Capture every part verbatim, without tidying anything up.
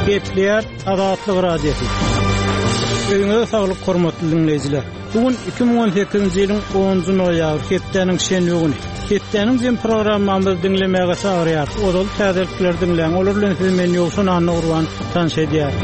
Gepler Azatlyk radiosu. Öňe saglyk hormatly dinleýijiler. Bugün iki bin on sekizinji ýylyň onunjy noýabr hepdeniň şenbi güni. Hepdeniň jem programmamyzy dinlemäge çagyrýar. Odal täzelikler dinleň. Olar bilen siz meni ýoksun anna urwan tanşedýär.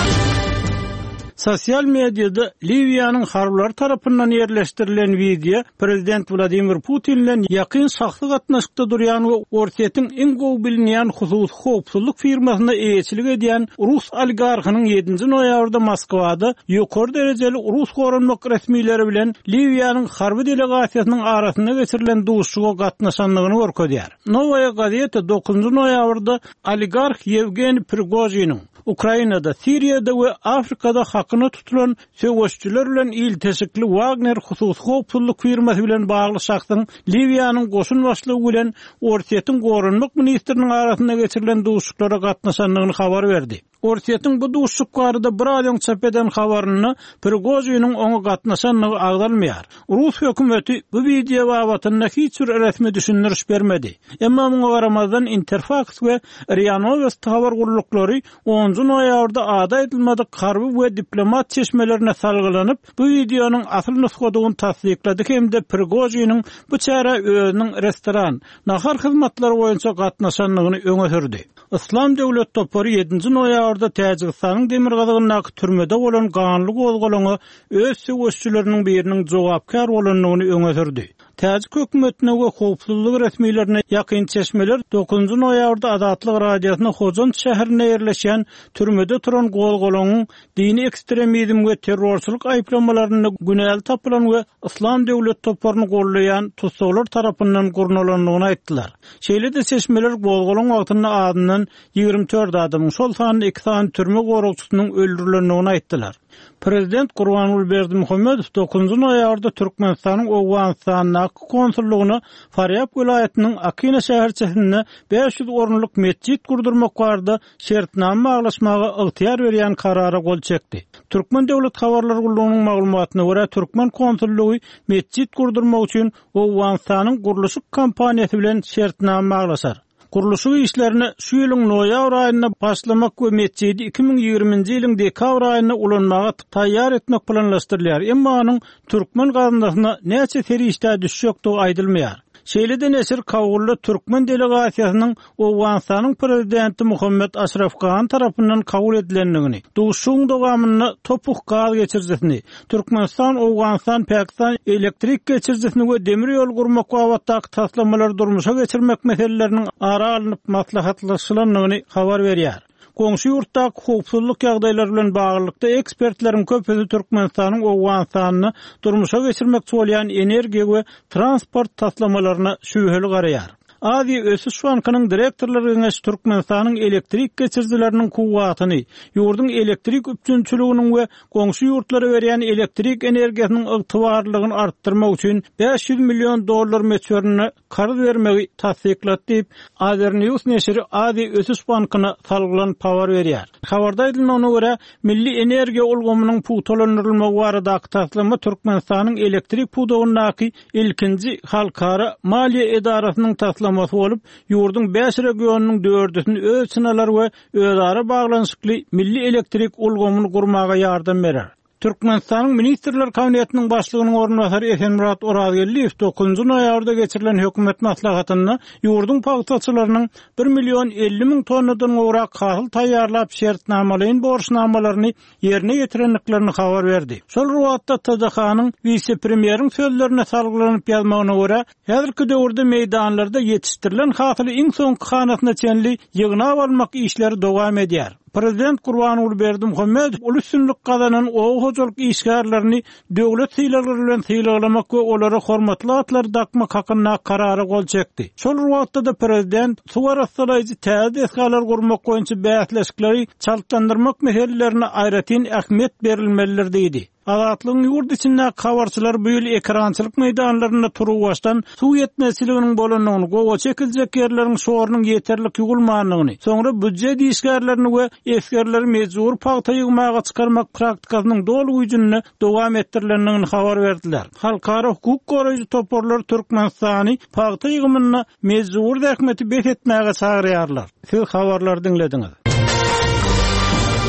Sosial mediada Liviýanyň harbylar tarapyndan ýerleşdirilen video Prezident Vladimir Putin bilen ýakyn şahsy gatnaşykda durýan we ortaýetiň iň gowy bilinýän hususy howpsuzlyk firmasyna eýetçilik edýän Rus oligarhynyň ýedinji noýabrda Moskwada ýokary derejeli Rus goranmak resmiýleri bilen Liviýanyň harby delegasiýasynyň arasynda geçirilen duşuşyga gatnaşanlygyny görkezýär. Novaya gazeta dokuzunjy noýabrda oligarh Yevgeniy Prigojinin Ukrainada, Siriýada we Afrikada hakyny tutulan söwüşçüler bilen il teşikli Wagner hususy howpsuzlyk firmasy bilen bagly şahsyň Liviýanyň goşun başlygy bilen ortaýetiň goranmak ministriniň arasynda geçirilen duşuşyklara gatnaşanlygyny habar berdi. Ortaýetiň bu duşuşyk barada bir adam çap eden habaryny Prigojinin oňa gatnaşanlygy agdalmaýar. Rus hökümeti bu video babatynda hiç bir resmi düşündiriş bermedi. Emma muňa garamazdan Interfax we R I A Novosti habar guruluklary onunjy noýabrda ada edilmedi harby we diplomat çeşmelerine salgylanyp bu videonyň asyl nusgadygyny tasdiklady hemde Prigojinin bu çara özüniň restoran, nahar hyzmatlary boýunça gatnaşanlygyny öňe sürdi. İslam Döwlet Topory ýedinji noýabrda Täjikistanyň Demirgazygyna türmede bolan ganly gozgolany öz söwüşçüleriniň biriniň jogapkar bolanlygyny öňe sürdi. Täjik hökümetine we howpsuzlyk resmiýetlerine ýakyn çeşmeler dokuzunjy noýabrda Azatlyk radiosyna Hozan şäherine ýerleşen türmede turan gozgolanyň dini ekstremizm we terrorçylyk aýplamalaryny günel tapylan we İslam Döwlet Toporyny gollayan tutsaklar tarapyndan gurnalanlygyny aýtdylar. Şeýle-de çeşmeler gozgolan wagtyny adyndan ýigirmi dört adamyň şol sanyny iki sany türme goragçysynyň öldürilenligini aýtdylar. Prezident Gurbanguly Berdimuhammedow dokuzunjy noýabrda Türkmenistanyň Owganistanyň konsullugyny Faryab vilayatynyň Akina şäherçesinde beş yüz orunluk mesjid gurdurmak barada şertname baglaşmagy ygtyar berýän karara gol çekdi. Türkmen Döwlet Habarlar Gurulunyň maglumatyna görä Türkmen konsullugy mesjid gurdurmak üçin Owganistanyň guruluşyk kampaniýasy bilen şertname baglaşar. Guruluşyk işlerini şu ýylyň noýabr aýyna başlamak we mesjidi iki bin ýygrimiňji ýylyň dekabr aýyna ulanmaga taýýar etmek planlaşdyrylýar. Emma anyň türkmen gazynasyna näçe ferişte düşýekdi aýdylmaýar. Şeýle-de nesir Kawully Türkmen delegasiýasynyň Owganistanyň prezidenti Muhammed Ashraf Khan tarapyndan kabul edilenligini, duşuşyň dowamyny topuk gaz geçirjesini, Türkmenistan, Owganistan, Pakistan elektrik geçirjesini we demir ýol gurmak wagtyndaky taslamalar durmuşa geçirmek meseleleriniň ara alınıp maslahatlaşylanlygyny habar berýär. Goňşy ýurtdaky howpsuzlyk ýagdaýlary bilen baglykda ekspertleriň köpüsi Türkmenistanyň Owganistanyny durmuşa geçirmek bolýan energiýa we transport taslamalaryna şübheli garaýar. Adi Ösüş Bankynyň direktorlarynyň Türkmenistanyň elektrik geçirjileriniň kuwwatyny, ýurdun elektrik üpjünçiliginiň we goňşy ýurtlara berýän elektrik energiýasynyň ygtybarlygyny artdyrmak üçin beş yüz million dollar meçberini karz bermegi tasdiklady diýip Azernews neşri Adi Ösüş Bankyna salgylan habar berýär. Habarda edilmegine görä milli energiýa ulgamynyň puwtalandyrylmagy baradaky taslama Türkmenistanyň elektrik puwdagynyňky ilkinji halkara maliýe edarasynyň taslama bolup, ýurdun beş regionunyň dördüsini öz synalar we özara baglanyşykly milli elektrik ulgamyny gurmaga ýardam berer. Türkmenistanyň Ministrler Kabinetiniň başlygynyň ornbasary Esenmurat Orazgelliýew dokuzunjy noýabrda geçirilen hökümet maslahatyna ýurdun paýtaçylarynyň bir million elli miň tonnadan gowrak kahyl taýýarlap şertnamalaryň borçnamalaryny ýerine ýetirenliklerini habar berdi. Şol ruwatda T D H-nyň vice-premieriň sözlerine salgylanyp ýazmagyna görä, häzirki döwürde meýdanlarda ýetişdirilen hasyly iň soňky hanasyna çenli ýygna almak işleri dowam edýär. Prezident Gurbanguly Berdimuhammedow ulus gazanan ow hojalyk işgärlerini döwlet syýlalary bilen syýlamak we olara hormatly atlar dakmak hakyna karara gol çekdi. Şol ruwatda da prezident suwaraslaryjy täze eskalar gurmak boýunça bäsleşikleri çalkandyrmak meselelerini aýratyn ähmiýet berilmelidir diýdi. Azatlygyň ýurt içinde habarçylar bu ýyl ekrançylyk meýdanlarynda turup başdan suw ýetmezçiliginiň bolanyny, gowa çekiljek ýerleriň şorunyň ýeterlik ýugulmanyny, soňra büdjet işgärlerini we eskerleri mejbur paýta ýygmaga çykarmak praktikasynyň dolu güýjüni dowam etdirilendigini habar berdiler. Halkara hukuk goraýjy toporlar Türkmenistany paýta ýygymyny mejbur häkmeti bet etmäge çagyrýarlar. Siz habarlary dinlediňiz.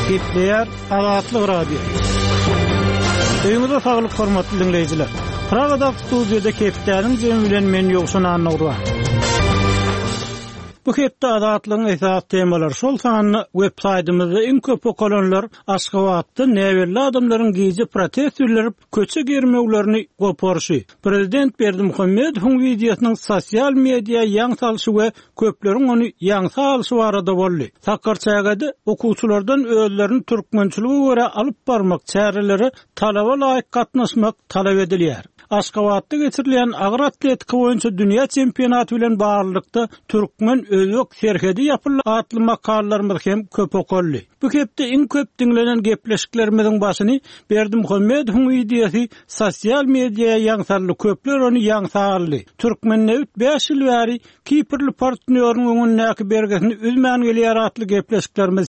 Gepleyer Azatlyk Radio. Öňüňizde saglyk hormatly dinleýijiler. Pragada studiýada Kepdäniň jemi bilen men ýogşan anlaýar. Bu hepde Azatlygyň esas temalary şol sanyny websaýtymyzda iň köp okulanlar Aşgabatda näwelli adamlaryň gizi protest ýürlerip köçe germeglerini goparşy. Prezident Berdimuhammedowyň wideosynyň sosial media ýaň salyşy we köpleriň ony ýaň salyşy barada boldy. Sakarçagada okuwçylardan özlerini türkmençiligi görä alyp barmak çäreleri talaba laýyk gatnaşmak talap edilýär. Aşgabatda geçirilen agyr atletika boýunça dünýä çempionaty bilen baglanykda türkmen özök serhedi ýapylan atly makallarymyz hem köp okully. Bu hepde iň köp dinlenen gepleşiklerimiziň başyny Berdimuhammedowyň wideosy sosial mediýa ýaňsarly köpler ony ýaňsarly. Türkmen näwit beş ýyl bäri Kiprli partneriň öňündäki bergesini üzmän gelýär atly gepleşiklerimiz